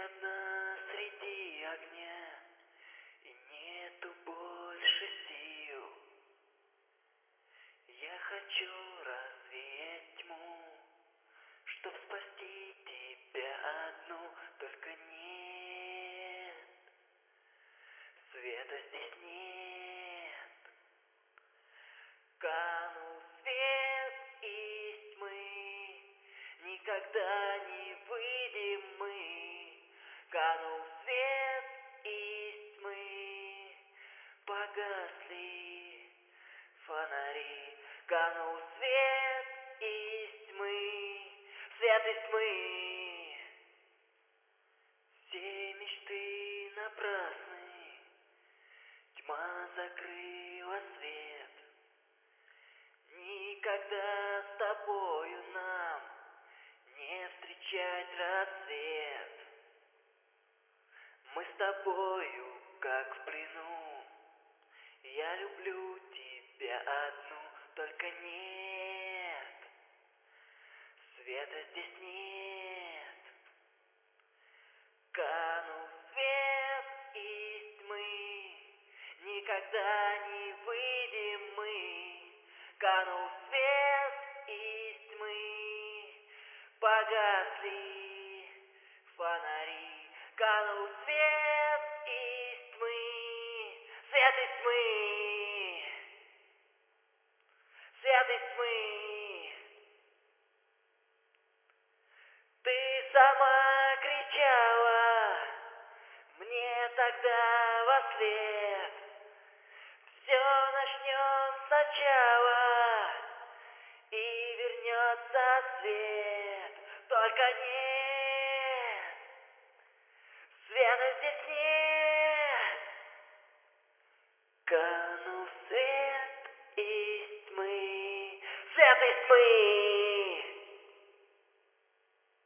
одна среди огня, и нету больше сил. Я хочу развеять тьму, чтоб спасти тебя одну, только нет, света здесь нет. Канул свет из тьмы, никогда не выйдем мы. Канул свет из тьмы, погасли фонари. Канул свет из тьмы, свет из тьмы. Все мечты напрасны, тьма закрыла свет. Никогда с тобою нам не встречать рассвет. Мы с тобою, как в плену, я люблю тебя одну, только нет, света здесь нет. Канул свет из тьмы, никогда не выйдем мы. Канул свет из тьмы, погасли фонари. Канул свет из тьмы, свет из тьмы, свет из тьмы. Ты сама кричала мне тогда вослед: все начнем сначала, и вернется свет. Только нет, света здесь нет. Канул свет из тьмы, свет из тьмы.